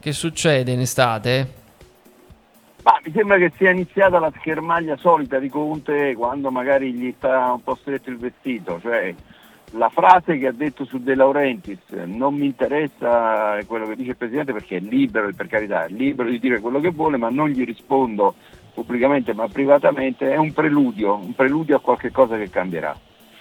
che succede in estate? Ma mi sembra che sia iniziata la schermaglia solita di Conte quando magari gli sta un po' stretto il vestito, cioè la frase che ha detto su De Laurentiis, non mi interessa quello che dice il Presidente perché è libero, per carità, è libero di dire quello che vuole, ma non gli rispondo pubblicamente ma privatamente, è un preludio a qualche cosa che cambierà.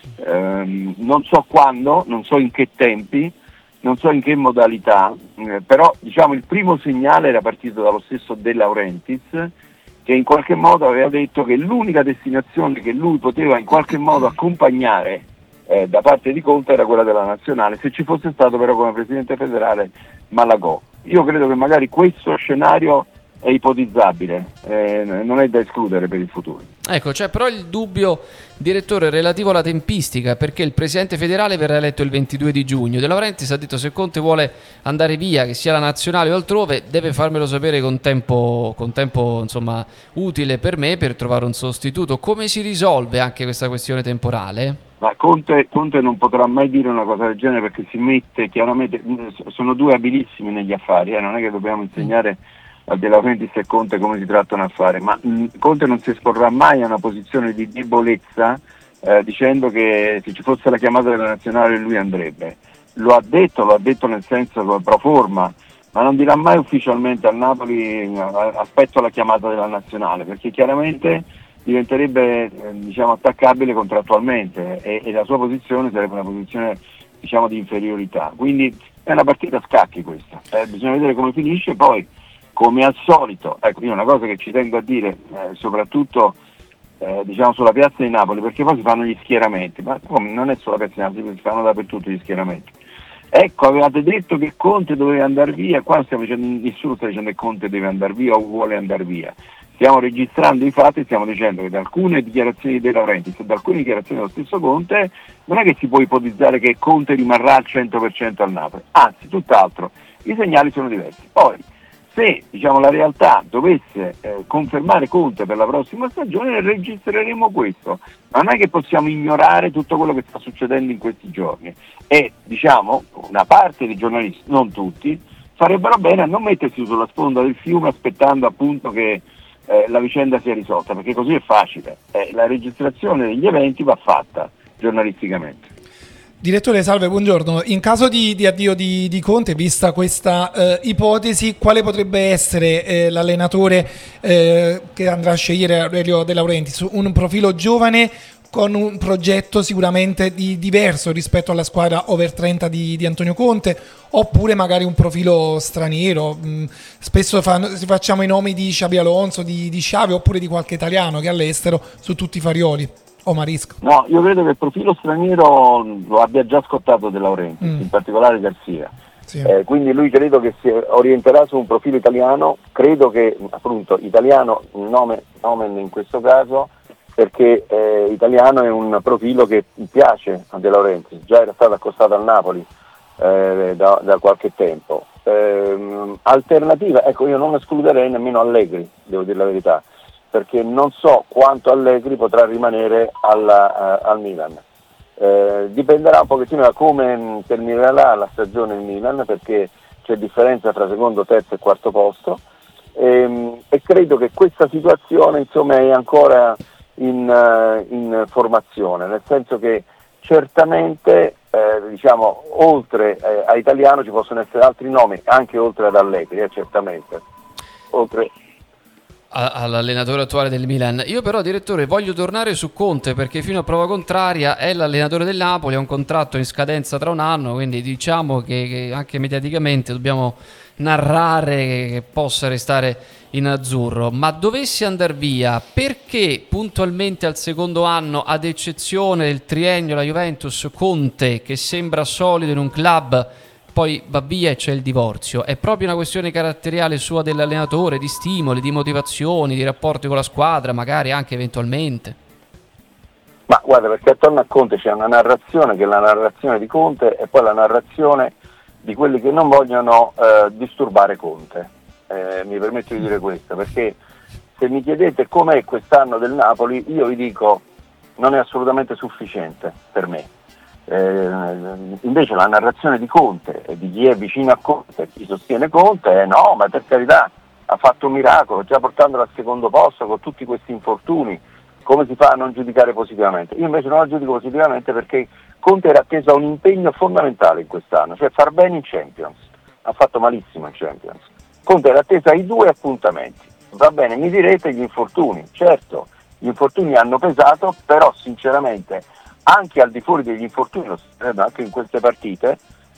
Non so quando, non so in che tempi, non so in che modalità, però diciamo il primo segnale era partito dallo stesso De Laurentiis, che in qualche modo aveva detto che l'unica destinazione che lui poteva in qualche modo accompagnare da parte di Conte era quella della nazionale, se ci fosse stato però come Presidente federale Malagò. Io credo che magari questo scenario è ipotizzabile, non è da escludere per il futuro. Ecco, c'è però il dubbio, direttore, relativo alla tempistica, perché il presidente federale verrà eletto il 22 di giugno. De Laurentiis ha detto: se Conte vuole andare via, che sia la nazionale o altrove, deve farmelo sapere con tempo insomma, utile per me per trovare un sostituto. Come si risolve anche questa questione temporale? Ma Conte non potrà mai dire una cosa del genere perché si mette chiaramente, sono due abilissimi negli affari, non è che dobbiamo insegnare a De Laurentiis e Conte come si tratta un affare, ma Conte non si esporrà mai a una posizione di debolezza dicendo che se ci fosse la chiamata della nazionale lui andrebbe. Lo ha detto nel senso pro forma, ma non dirà mai ufficialmente al Napoli aspetto la chiamata della nazionale, perché chiaramente diventerebbe attaccabile contrattualmente e la sua posizione sarebbe una posizione di inferiorità. Quindi è una partita a scacchi questa, bisogna vedere come finisce. Poi come al solito, ecco, io una cosa che ci tengo a dire, soprattutto sulla piazza di Napoli, perché poi si fanno gli schieramenti, ma non è solo la piazza di Napoli, si fanno dappertutto gli schieramenti. Ecco, avevate detto che Conte doveva andare via, qua nessuno sta dicendo che Conte deve andare via o vuole andare via. Stiamo registrando i fatti e stiamo dicendo che da alcune dichiarazioni di De Laurentiis e da alcune dichiarazioni dello stesso Conte non è che si può ipotizzare che Conte rimarrà al 100% al Napoli, anzi tutt'altro, i segnali sono diversi. Poi se la realtà dovesse confermare Conte per la prossima stagione, registreremo questo, ma non è che possiamo ignorare tutto quello che sta succedendo in questi giorni e una parte dei giornalisti, non tutti, farebbero bene a non mettersi sulla sponda del fiume aspettando appunto che la vicenda sia risolta, perché così è facile, la registrazione degli eventi va fatta giornalisticamente. Direttore, salve, buongiorno. In caso di addio di Conte, vista questa ipotesi, quale potrebbe essere l'allenatore che andrà a scegliere Aurelio De Laurentiis? Un profilo giovane con un progetto sicuramente diverso rispetto alla squadra over 30 di Antonio Conte, oppure magari un profilo straniero? Spesso facciamo i nomi di Xabi Alonso, di Xavi, oppure di qualche italiano che è all'estero su tutti i Farioli. O Marisco? No, io credo che il profilo straniero lo abbia già scottato De Laurentiis, in particolare Garcia. Sì. Quindi lui credo che si orienterà su un profilo italiano, credo che appunto italiano, nomen in questo caso, perché italiano è un profilo che piace a De Laurentiis, già era stato accostato al Napoli da qualche tempo. Alternativa, ecco, io non escluderei nemmeno Allegri, devo dire la verità, perché non so quanto Allegri potrà rimanere al Milan. Dipenderà un pochettino da come terminerà la stagione in Milan, perché c'è differenza tra secondo, terzo e quarto posto, e credo che questa situazione insomma è ancora in formazione, nel senso che certamente oltre a Italiano ci possono essere altri nomi, anche oltre ad Allegri, certamente. Oltre all'allenatore attuale del Milan. Io però, direttore, voglio tornare su Conte, perché fino a prova contraria è l'allenatore del Napoli, ha un contratto in scadenza tra un anno, quindi diciamo che anche mediaticamente dobbiamo narrare che possa restare in azzurro. Ma dovesse andare via, perché puntualmente al secondo anno, ad eccezione del triennio la Juventus, Conte, che sembra solido in un club, poi va via e c'è il divorzio? È proprio una questione caratteriale sua dell'allenatore, di stimoli, di motivazioni, di rapporti con la squadra, magari anche eventualmente? Ma guarda, perché attorno a Conte c'è una narrazione che è la narrazione di Conte e poi la narrazione di quelli che non vogliono disturbare Conte. Mi permetto di dire questo, perché se mi chiedete com'è quest'anno del Napoli, io vi dico non è assolutamente sufficiente per me. Invece la narrazione di Conte e di chi è vicino a Conte, chi sostiene Conte, no, ma per carità ha fatto un miracolo, già portandolo al secondo posto con tutti questi infortuni, come si fa a non giudicare positivamente? Io invece non la giudico positivamente perché Conte era atteso a un impegno fondamentale in quest'anno, cioè far bene in Champions, ha fatto malissimo in Champions. Conte era atteso ai 2 appuntamenti, va bene, mi direte gli infortuni, certo, gli infortuni hanno pesato, però sinceramente anche al di fuori degli infortuni, anche in queste partite,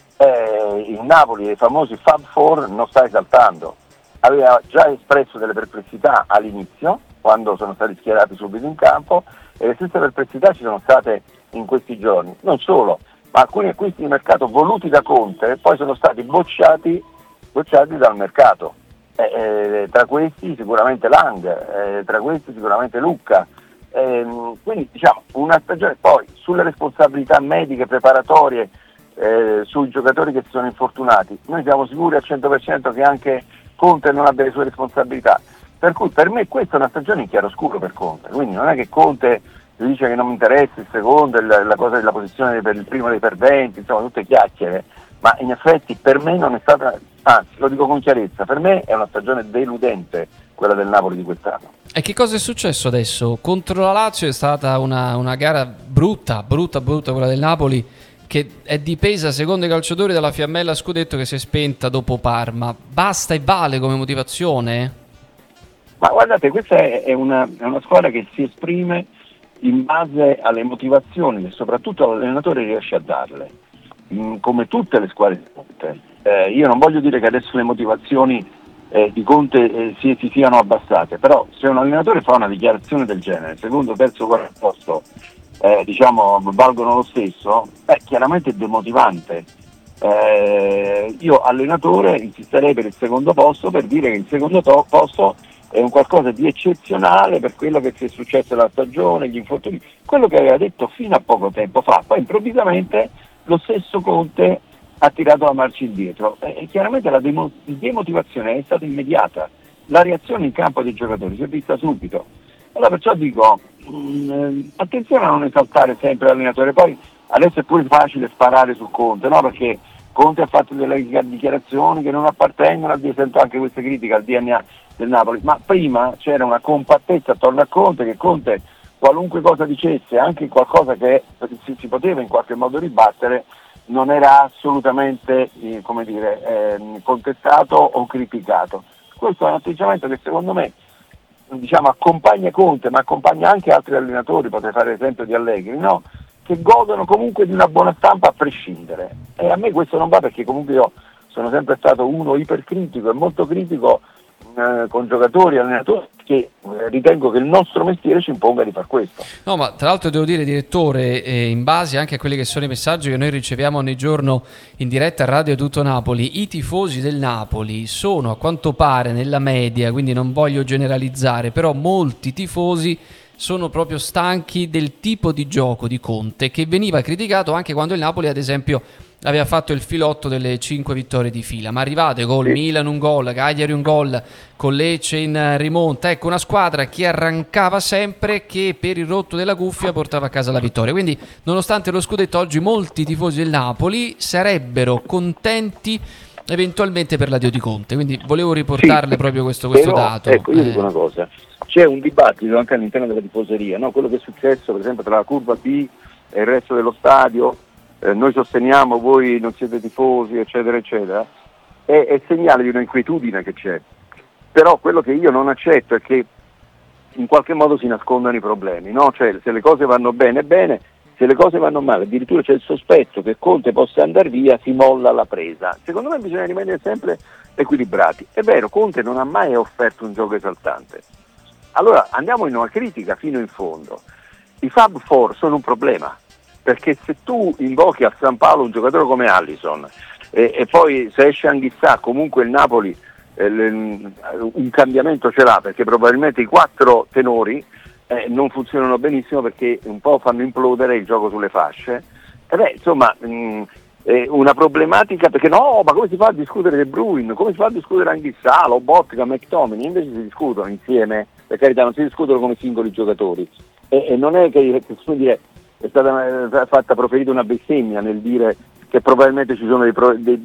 il Napoli, i famosi Fab Four, non sta esaltando. Aveva già espresso delle perplessità all'inizio, quando sono stati schierati subito in campo, e le stesse perplessità ci sono state in questi giorni. Non solo, ma alcuni acquisti di mercato voluti da Conte poi sono stati bocciati dal mercato. Tra questi sicuramente Lang, tra questi sicuramente Lucca. Quindi diciamo una stagione poi sulle responsabilità mediche preparatorie, sui giocatori che si sono infortunati, noi siamo sicuri al 100% che anche Conte non abbia le sue responsabilità, per cui per me questa è una stagione in chiaroscuro per Conte, quindi non è che Conte dice che non mi interessa il secondo, la cosa della posizione per il primo dei perdenti, insomma tutte chiacchiere, ma in effetti per me non è stata, anzi lo dico con chiarezza, per me è una stagione deludente quella del Napoli di quest'anno. E che cosa è successo adesso? Contro la Lazio è stata una gara brutta quella del Napoli, che è dipesa secondo i calciatori dalla fiammella scudetto che si è spenta dopo Parma. Basta e vale come motivazione? Ma guardate, questa è una squadra che si esprime in base alle motivazioni che soprattutto l'allenatore riesce a darle, come tutte le squadre di Conte. Io non voglio dire che adesso le motivazioni di Conte si siano abbassate, però se un allenatore fa una dichiarazione del genere, secondo, terzo, quarto posto valgono lo stesso, chiaramente è demotivante. Io allenatore insisterei per il secondo posto, per dire che il secondo posto è un qualcosa di eccezionale per quello che si è successo la stagione, gli infortuni, quello che aveva detto fino a poco tempo fa. Poi improvvisamente lo stesso Conte ha tirato la marcia indietro e chiaramente la demotivazione è stata immediata, la reazione in campo dei giocatori si è vista subito. Allora perciò dico attenzione a non esaltare sempre l'allenatore, poi adesso è pure facile sparare su Conte, no? Perché Conte ha fatto delle dichiarazioni che non appartengono, sento anche queste critiche al DNA del Napoli, ma prima c'era una compattezza attorno a Conte, che Conte qualunque cosa dicesse, anche qualcosa che si poteva in qualche modo ribattere, non era assolutamente contestato o criticato. Questo è un atteggiamento che secondo me accompagna Conte, ma accompagna anche altri allenatori, potrei fare l'esempio di Allegri, no? Che godono comunque di una buona stampa a prescindere, e a me questo non va, perché comunque io sono sempre stato uno ipercritico e molto critico con giocatori e allenatori, che ritengo che il nostro mestiere ci imponga di far questo. No, ma tra l'altro devo dire, direttore, in base anche a quelli che sono i messaggi che noi riceviamo ogni giorno in diretta a Radio Tutto Napoli, i tifosi del Napoli sono a quanto pare nella media, quindi non voglio generalizzare, però molti tifosi sono proprio stanchi del tipo di gioco di Conte, che veniva criticato anche quando il Napoli ad esempio aveva fatto il filotto delle 5 vittorie di fila, ma arrivate col Milan un gol, Cagliari un gol, con Lecce in rimonta, ecco una squadra che arrancava sempre, che per il rotto della cuffia portava a casa la vittoria. Quindi nonostante lo scudetto, oggi molti tifosi del Napoli sarebbero contenti eventualmente per l'addio di Conte, quindi volevo riportarle proprio questo però, dato. Ecco, io dico una cosa, c'è un dibattito anche all'interno della tifoseria, no? Quello che è successo per esempio tra la curva B e il resto dello stadio, noi sosteniamo, voi non siete tifosi, eccetera eccetera, è segnale di un'inquietudine che c'è. Però quello che io non accetto è che in qualche modo si nascondano i problemi, no? Cioè, se le cose vanno bene, bene, se le cose vanno male, addirittura c'è il sospetto che Conte possa andare via, si molla la presa. Secondo me bisogna rimanere sempre equilibrati. È vero, Conte non ha mai offerto un gioco esaltante. Allora andiamo in una critica fino in fondo. I Fab Four sono un problema, perché se tu invochi a San Paolo un giocatore come Alisson e poi se esce Anghissà, comunque il Napoli un cambiamento ce l'ha, perché probabilmente i 4 tenori non funzionano benissimo, perché un po' fanno implodere il gioco sulle fasce. Insomma, una problematica, perché no, ma come si fa a discutere De Bruyne, come si fa a discutere Anghissà, Lobotka, McTominay? Invece si discutono insieme, per carità, non si discutono come singoli giocatori, e non è che dire, è stata fatta proferita una bestemmia nel dire che probabilmente ci sono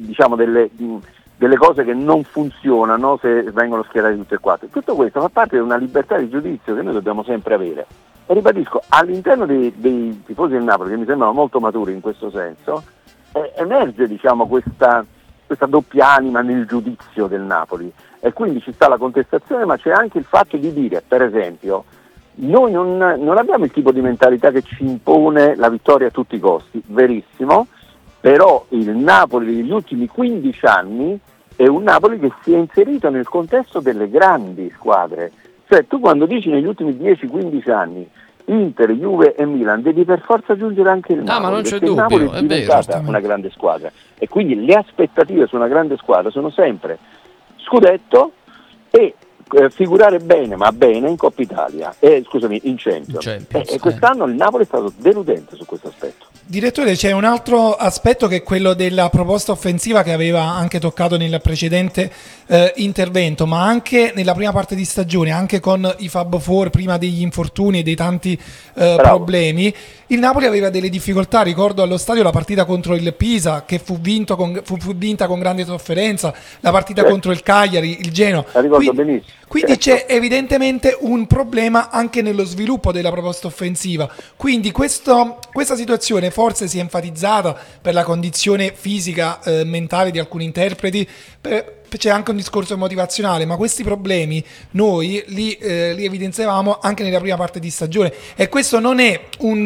delle cose che non funzionano se vengono schierati tutti e quattro. Tutto questo fa parte di una libertà di giudizio che noi dobbiamo sempre avere. E ribadisco, all'interno dei tifosi del Napoli, che mi sembrano molto maturi in questo senso, emerge questa doppia anima nel giudizio del Napoli, e quindi ci sta la contestazione, ma c'è anche il fatto di dire, per esempio, noi non abbiamo il tipo di mentalità che ci impone la vittoria a tutti i costi, verissimo, però il Napoli degli ultimi 15 anni è un Napoli che si è inserito nel contesto delle grandi squadre. Cioè tu quando dici negli ultimi 10-15 anni Inter, Juve e Milan, devi per forza aggiungere anche il Napoli, ma non c'è perché dubbio, il Napoli è diventata vero, una grande squadra, e quindi le aspettative su una grande squadra sono sempre scudetto e figurare bene, ma bene in Coppa Italia, in Champions. E quest'anno il Napoli è stato deludente su questo aspetto. Direttore, c'è un altro aspetto che è quello della proposta offensiva che aveva anche toccato nel precedente intervento, ma anche nella prima parte di stagione, anche con i Fab Four, prima degli infortuni e dei tanti problemi. Il Napoli aveva delle difficoltà, ricordo allo stadio la partita contro il Pisa che fu vinta con grande sofferenza, la partita contro il Cagliari, il Genoa. La ricordo benissimo. Quindi c'è evidentemente un problema anche nello sviluppo della proposta offensiva. Quindi questa situazione forse si è enfatizzata per la condizione fisica, mentale di alcuni interpreti, c'è anche un discorso motivazionale, ma questi problemi noi li evidenziavamo anche nella prima parte di stagione, e questo non è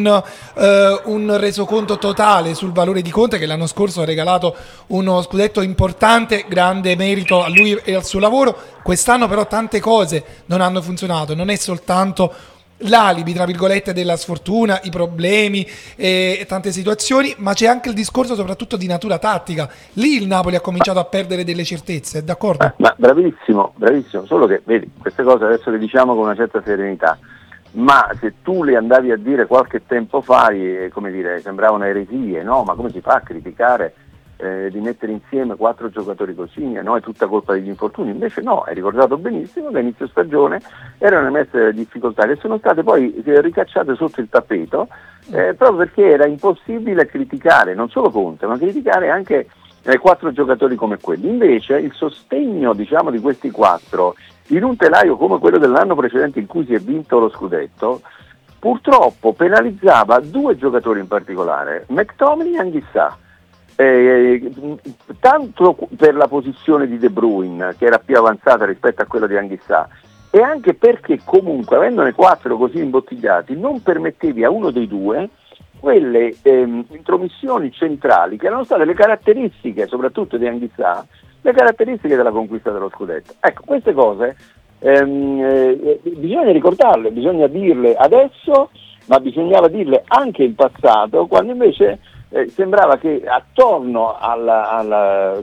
un resoconto totale sul valore di Conte, che l'anno scorso ha regalato uno scudetto importante, grande merito a lui e al suo lavoro. Quest'anno però tante cose non hanno funzionato, non è soltanto l'alibi tra virgolette della sfortuna, i problemi e tante situazioni, ma c'è anche il discorso soprattutto di natura tattica. Lì il Napoli ha cominciato a perdere delle certezze, d'accordo? Ma bravissimo, solo che vedi, queste cose adesso le diciamo con una certa serenità, ma se tu le andavi a dire qualche tempo fa, sembravano eresie, no? Ma come si fa a criticare di mettere insieme 4 giocatori così, no? È tutta colpa degli infortuni? Invece no, hai ricordato benissimo che a inizio stagione erano emerse delle difficoltà che sono state poi ricacciate sotto il tappeto, proprio perché era impossibile criticare non solo Conte, ma criticare anche 4 giocatori come quelli. Invece il sostegno di questi 4 in un telaio come quello dell'anno precedente in cui si è vinto lo scudetto purtroppo penalizzava 2 giocatori in particolare, McTominay e Anguissa. Tanto per la posizione di De Bruyne, che era più avanzata rispetto a quella di Anguissa, e anche perché comunque avendone 4 così imbottigliati non permettevi a uno dei 2 quelle intromissioni centrali che erano state le caratteristiche soprattutto di Anguissa, le caratteristiche della conquista dello scudetto. Ecco, queste cose bisogna ricordarle, bisogna dirle adesso, ma bisognava dirle anche in passato, quando invece sembrava che attorno al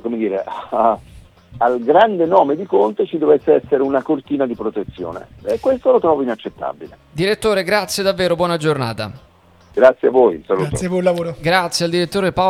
grande nome di Conte ci dovesse essere una cortina di protezione, e questo lo trovo inaccettabile. Direttore, grazie davvero, buona giornata. Grazie a voi, saluto. Grazie per il lavoro. Grazie al direttore Paolo